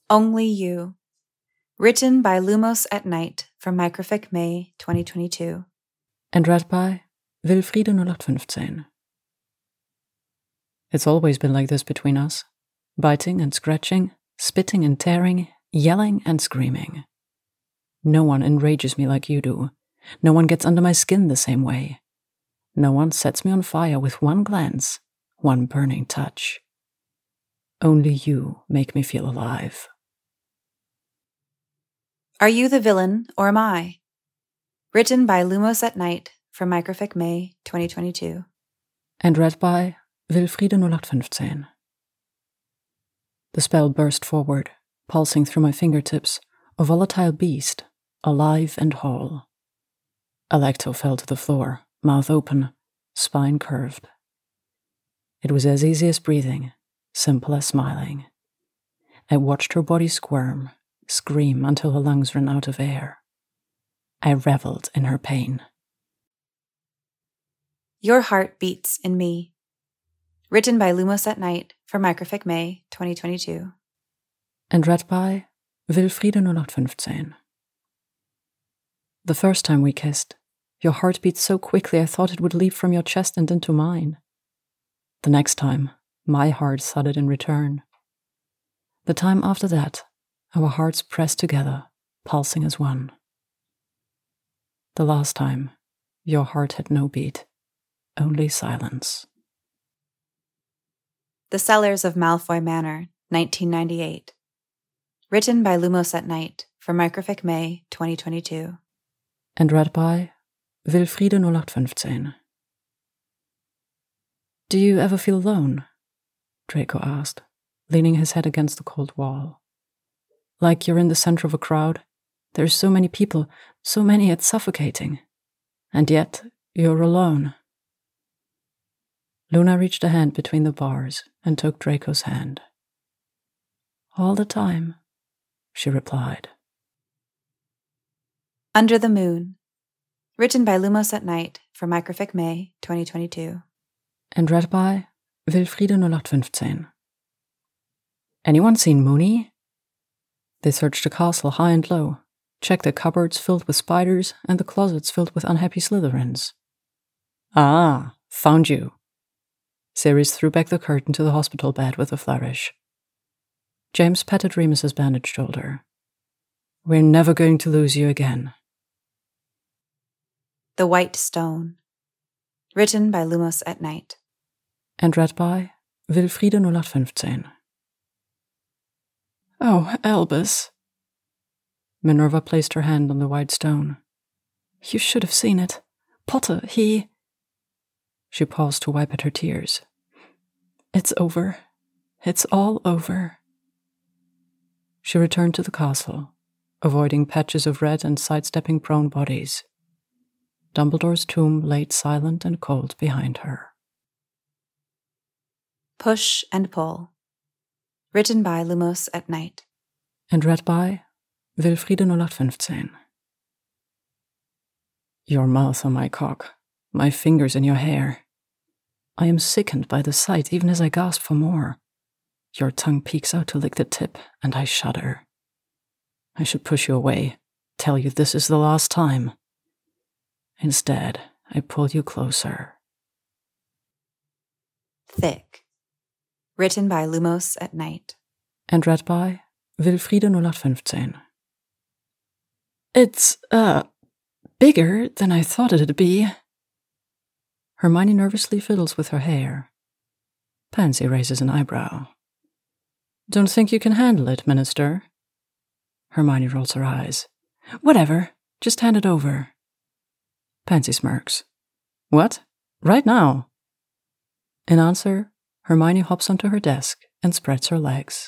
Only You. Written by Lumos at Night from Microfic May 2022. And read by Wilfriede 0815. It's always been like this between us. Biting and scratching, spitting and tearing, yelling and screaming. No one enrages me like you do. No one gets under my skin the same way. No one sets me on fire with one glance, one burning touch. Only you make me feel alive. Are You the Villain or Am I? Written by Lumos at Night from Microfic May 2022. And read by Wilfriede 0815. The spell burst forward, pulsing through my fingertips, a volatile beast, alive and whole. Alecto fell to the floor, mouth open, spine curved. It was as easy as breathing, simple as smiling. I watched her body squirm, scream until her lungs ran out of air. I reveled in her pain. Your Heart Beats in Me. Written by Lumos at Night for Microfic May 2022. And read by Wilfriede 0815. The first time we kissed, your heart beat so quickly I thought it would leap from your chest and into mine. The next time, my heart thudded in return. The time after that, our hearts pressed together, pulsing as one. The last time, your heart had no beat, only silence. The Cellars of Malfoy Manor, 1998. Written by Lumos at Night for Microfic May 2022. And read by Wilfriede 0815. Do you ever feel alone? Draco asked, leaning his head against the cold wall. Like you're in the center of a crowd. There's so many people, so many it's suffocating. And yet, you're alone. Luna reached a hand between the bars and took Draco's hand. All the time, she replied. Under the Moon. Written by Lumos at Night for Microfic May 2022. And read by Wilfriede 0815. Anyone seen Moony? They searched the castle high and low, checked the cupboards filled with spiders and the closets filled with unhappy Slytherins. Ah, found you. Sirius threw back the curtain to the hospital bed with a flourish. James patted Remus's bandaged shoulder. We're never going to lose you again. The White Stone. Written by Lumos at Night. And read by Wilfriede 0815. Oh, Albus. Minerva placed her hand on the white stone. You should have seen it. Potter, he... She paused to wipe at her tears. It's over. It's all over. She returned to the castle, avoiding patches of red and sidestepping prone bodies. Dumbledore's tomb laid silent and cold behind her. Push and Pull. Written by Lumos at Night. And read by Wilfriede 0815. Your mouth on my cock, my fingers in your hair. I am sickened by the sight even as I gasp for more. Your tongue peeks out to lick the tip, and I shudder. I should push you away, tell you this is the last time. Instead, I pull you closer. Thick. Written by Lumos at Night. And read by Wilfriede 0815. It's, bigger than I thought it'd be. Hermione nervously fiddles with her hair. Pansy raises an eyebrow. Don't think you can handle it, Minister? Hermione rolls her eyes. Whatever, just hand it over. Pansy smirks. What? Right now? In answer, Hermione hops onto her desk and spreads her legs.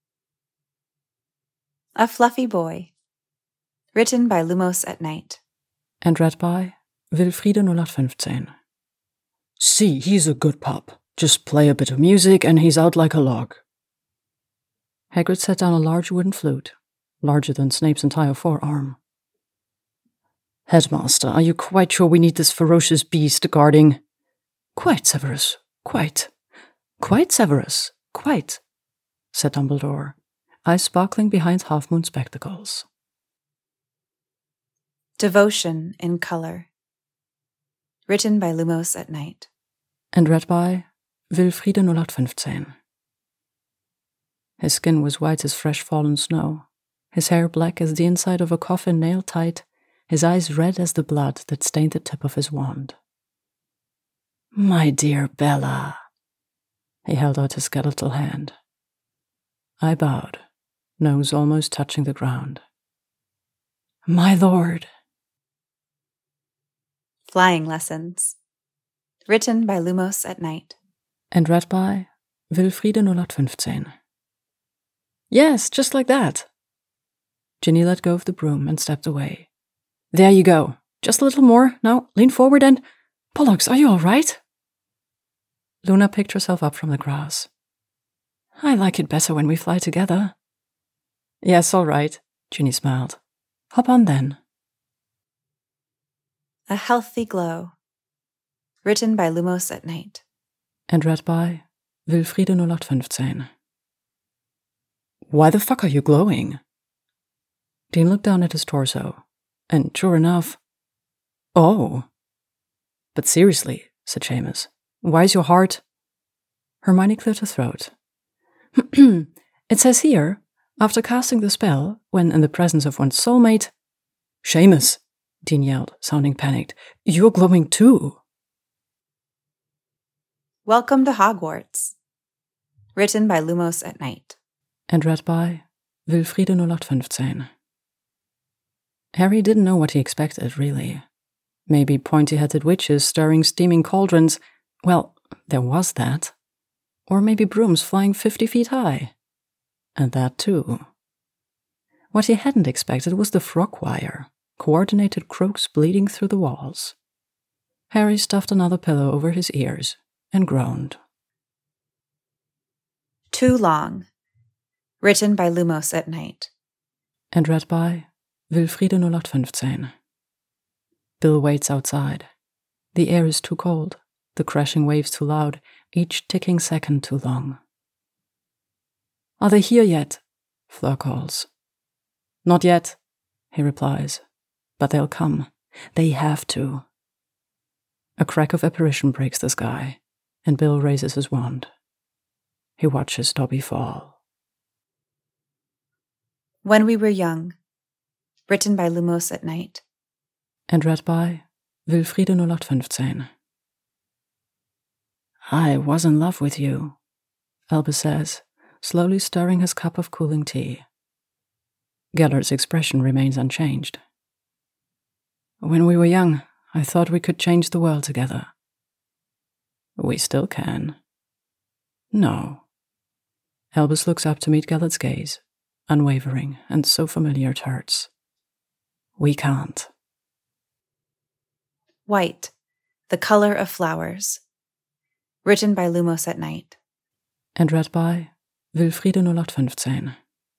A Fluffy Boy. Written by Lumos at Night. And read by Wilfriede 0815. See, he's a good pup. Just play a bit of music and he's out like a log. Hagrid set down a large wooden flute, larger than Snape's entire forearm. Headmaster, are you quite sure we need this ferocious beast guarding? Quite, Severus, quite. Quite, Severus, quite, said Dumbledore. eyes sparkling behind half-moon spectacles. Devotion in Color. Written by Lumos at Night. And read by Wilfriede 0815. His skin was white as fresh fallen snow, his hair black as the inside of a coffin nailed tight, his eyes red as the blood that stained the tip of his wand. "My dear Bella." He held out his skeletal hand. I bowed, nose almost touching the ground. "My lord." Flying Lessons. Written by Lumos at Night. And read by Wilfriede 0815. "Yes, just like that." Ginny let go of the broom and stepped away. "There you go. Just a little more. Now lean forward and... Pollux, are you all right?" Luna picked herself up from the grass. "I like it better when we fly together." "Yes, all right," Ginny smiled. "Hop on then." A Healthy Glow. Written by Lumos at Night. And read by Wilfriede 0815. "Why the fuck are you glowing?" Dean looked down at his torso, and sure enough... "Oh." "But seriously," said Seamus, "why is your heart..." Hermione cleared her throat. "It says here, after casting the spell, when in the presence of one's soulmate..." "Seamus!" Dean yelled, sounding panicked. "You're glowing too!" Welcome to Hogwarts. Written by Lumos at Night. And read by Wilfriede 0815. Harry didn't know what he expected, really. Maybe pointy-headed witches stirring steaming cauldrons. Well, there was that. Or maybe brooms flying 50 feet high. And that too. What he hadn't expected was the frog wire, coordinated croaks bleeding through the walls. Harry stuffed another pillow over his ears and groaned. Too Long. Written by Lumos at Night. And read by Wilfriede 0815. Bill waits outside. The air is too cold, the crashing waves too loud, each ticking second too long. "Are they here yet?" Fleur calls. "Not yet," he replies. "But they'll come. They have to." A crack of apparition breaks the sky, and Bill raises his wand. He watches Dobby fall. When We Were Young. Written by Lumos at Night. And read by Wilfriede 0815. "I was in love with you," Albus says, slowly stirring his cup of cooling tea. Gellert's expression remains unchanged. "When we were young, I thought we could change the world together." "We still can." "No." Albus looks up to meet Gellert's gaze, unwavering and so familiar it hurts. "We can't." White. The Color of Flowers. Written by Lumos at Night. And read by Wilfriede 0815.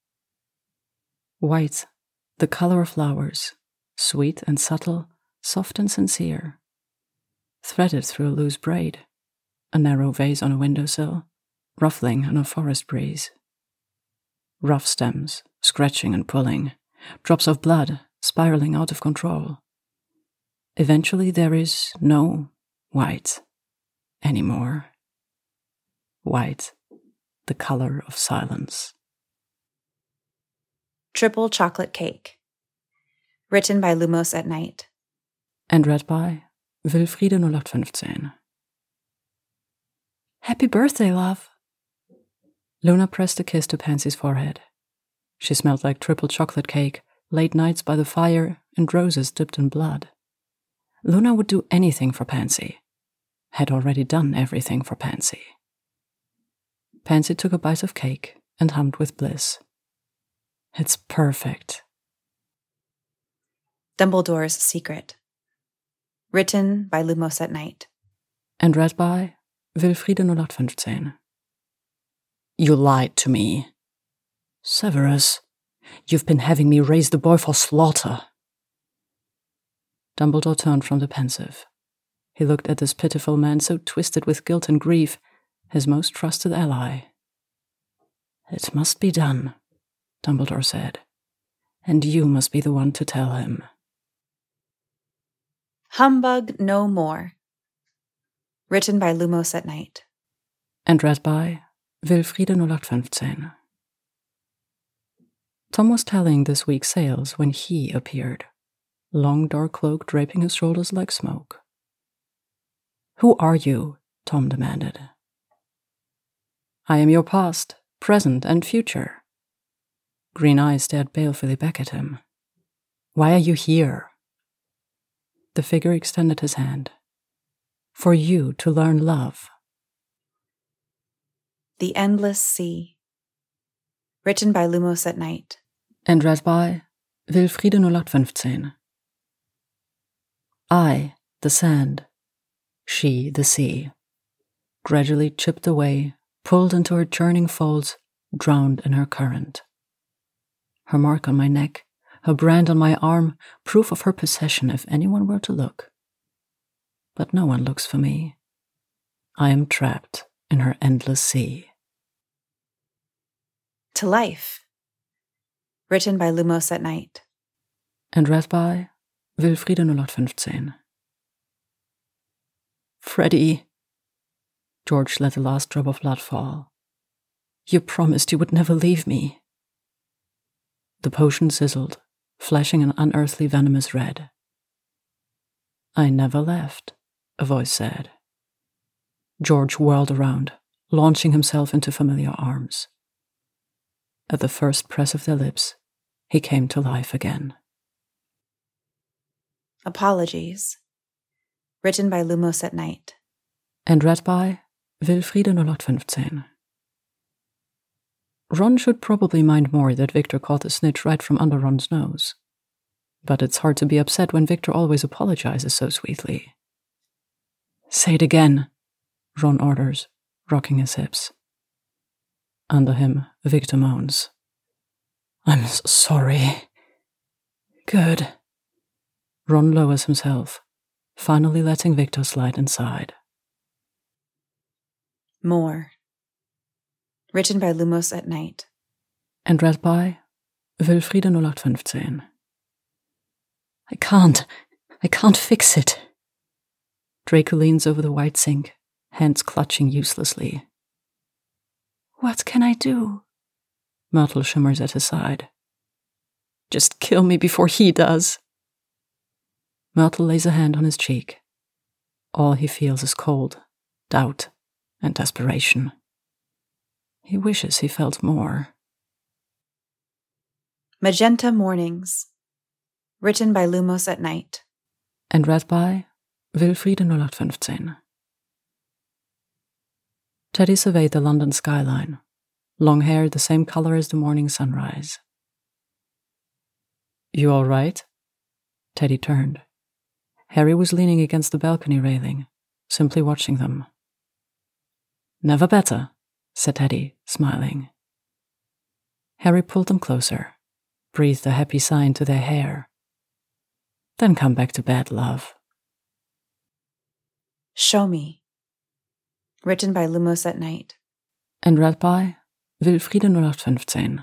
White, the color of flowers, sweet and subtle, soft and sincere. Threaded through a loose braid, a narrow vase on a windowsill, ruffling in a forest breeze. Rough stems, scratching and pulling, drops of blood spiraling out of control. Eventually there is no white anymore. White, the color of silence. Triple Chocolate Cake. Written by Lumos at Night. And read by Wilfriede 0815. "Happy birthday, love." Luna pressed a kiss to Pansy's forehead. She smelled like triple chocolate cake, late nights by the fire, and roses dipped in blood. Luna would do anything for Pansy. Had already done everything for Pansy. Pansy took a bite of cake and hummed with bliss. "It's perfect." Dumbledore's Secret. Written by Lumos at Night. And read by Wilfriede 0815. "You lied to me. Severus, you've been having me raise the boy for slaughter." Dumbledore turned from the pensive. He looked at this pitiful man so twisted with guilt and grief, his most trusted ally. "It must be done," Dumbledore said. And you must be the one to tell him. Humbug no more. Written by Lumos at Night. And read by Wilfriede 0815. Tom was tallying this week's sales when he appeared, long dark cloak draping his shoulders like smoke. Who are you? Tom demanded. I am your past, present, and future. Green eyes stared balefully back at him. Why are you here? The figure extended his hand. For you to learn love. The Endless Sea. Written by Lumos at Night. And read by Wilfriede 0815. I, the sand. She, the sea. Gradually chipped away, pulled into her churning folds, drowned in her current. Her mark on my neck, her brand on my arm, proof of her possession if anyone were to look. But no one looks for me. I am trapped in her endless sea. To Life. Written by Lumos at Night. And read by Wilfriede 0815. Freddie. George let the last drop of blood fall. You promised you would never leave me. The potion sizzled, flashing an unearthly venomous red. I never left, a voice said. George whirled around, launching himself into familiar arms. At the first press of their lips, he came to life again. Apologies. Written by Lumos at Night. And read by Wilfriede 0815. Ron should probably mind more that Victor caught the snitch right from under Ron's nose. But it's hard to be upset when Victor always apologizes so sweetly. Say it again, Ron orders, rocking his hips. Under him, Victor moans. I'm sorry. Good. Ron lowers himself, finally letting Victor slide inside. More. Written by Lumos at Night. And read by Wilfriede 0815. I can't fix it. Draco leans over the white sink, hands clutching uselessly. What can I do? Myrtle shimmers at his side. Just kill me before he does. Myrtle lays a hand on his cheek. All he feels is cold, doubt, and desperation. He wishes he felt more. Magenta Mornings. Written by Lumos at Night. And read by Wilfriede 0815. Teddy surveyed the London skyline, long hair the same color as the morning sunrise. You all right? Teddy turned. Harry was leaning against the balcony railing, simply watching them. Never better, said Teddy, smiling. Harry pulled them closer, breathed a happy sigh into their hair. Then come back to bed, love. Show Me. Written by Lumos at Night. And read by Wilfriede 0815.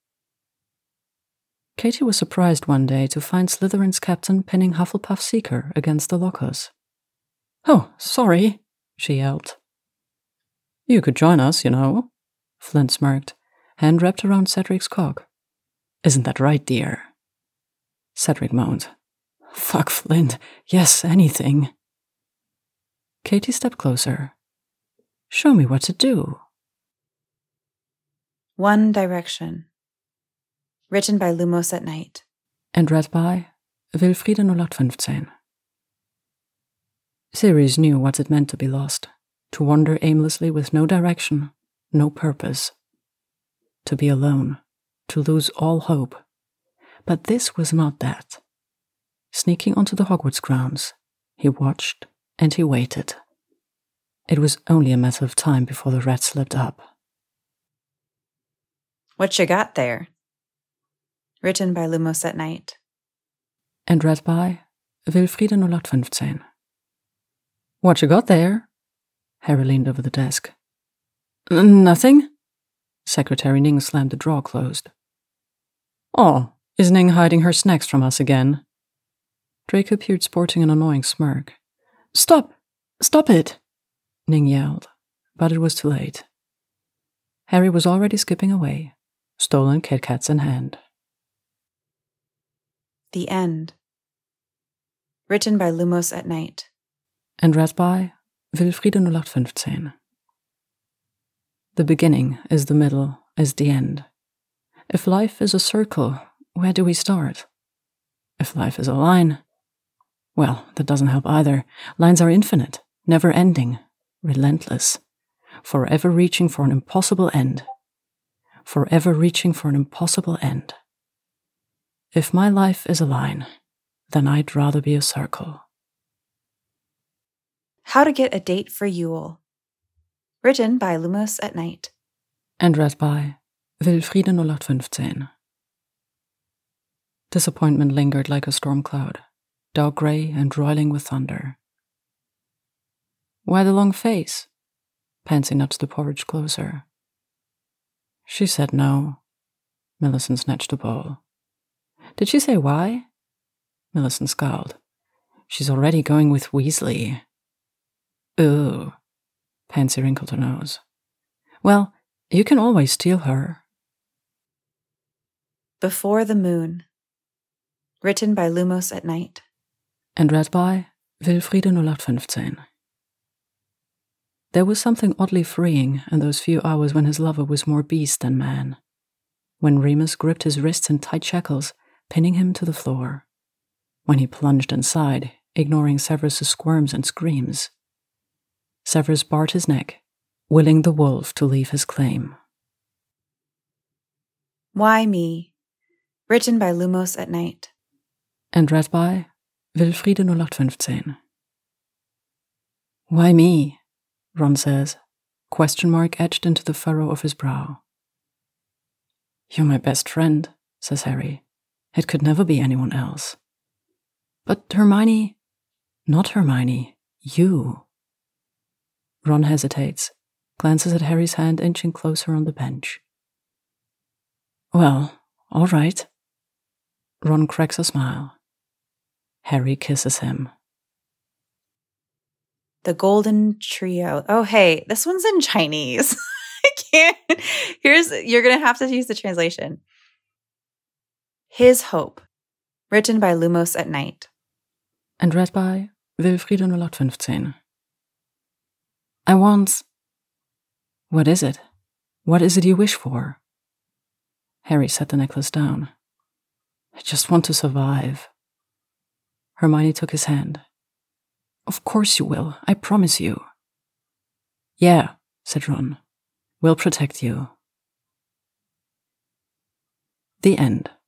Katie was surprised one day to find Slytherin's captain pinning Hufflepuff Seeker against the lockers. Oh, sorry, she yelped. You could join us, you know, Flint smirked, hand wrapped around Cedric's cock. Isn't that right, dear? Cedric moaned. Fuck, Flint. Yes, anything. Katie stepped closer. Show me what to do. One Direction. Written by Lumos at Night. And read by Wilfriede 0815. Sirius knew what it meant to be lost, to wander aimlessly with no direction, no purpose. To be alone, to lose all hope. But this was not that. Sneaking onto the Hogwarts grounds, he watched and he waited. It was only a matter of time before the rat slipped up. What you got there? Written by Lumos at Night. And read by Wilfriede 0815. What you got there? Harry leaned over the desk. Nothing? Secretary Ning slammed the drawer closed. Oh, is Ning hiding her snacks from us again? Draco appeared sporting an annoying smirk. Stop! Stop it! Ning yelled, but it was too late. Harry was already skipping away, stolen Kit Kats in hand. The End. Written by Lumos at Night. And read by Wilfriede 0815. The beginning is the middle, is the end. If life is a circle, where do we start? If life is a line, well, that doesn't help either. Lines are infinite, never-ending, relentless, forever reaching for an impossible end. Forever reaching for an impossible end. If my life is a line, then I'd rather be a circle. How to Get a Date for Yule. Written by Lumos at Night. And read by Wilfriede 0815. Disappointment lingered like a storm cloud, dark grey and roiling with thunder. Why the long face? Pansy nudged the porridge closer. She said no. Millicent snatched the bowl. Did she say why? Millicent scowled. She's already going with Weasley. Ooh. Pansy wrinkled her nose. Well, you can always steal her. Before the Moon. Written by Lumos at Night. And read by Wilfriede 0815. There was something oddly freeing in those few hours when his lover was more beast than man. When Remus gripped his wrists in tight shackles, pinning him to the floor. When he plunged inside, ignoring Severus's squirms and screams. Severus barred his neck, willing the wolf to leave his claim. Why Me? Written by Lumos at Night. And read by Wilfriede 0815. Why me? Ron says, question mark etched into the furrow of his brow. You're my best friend, says Harry. It could never be anyone else. But Hermione... Not Hermione, you. Ron hesitates, glances at Harry's hand inching closer on the bench. Well, all right. Ron cracks a smile. Harry kisses him. The Golden Trio. Oh, hey, this one's in Chinese. I can't. You're going to have to use the translation. His Hope. Written by Lumos at Night. And read by Wilfriede 0815. I want... What is it? What is it you wish for? Harry set the necklace down. I just want to survive. Hermione took his hand. Of course you will, I promise you. Yeah, said Ron. We'll protect you. The end.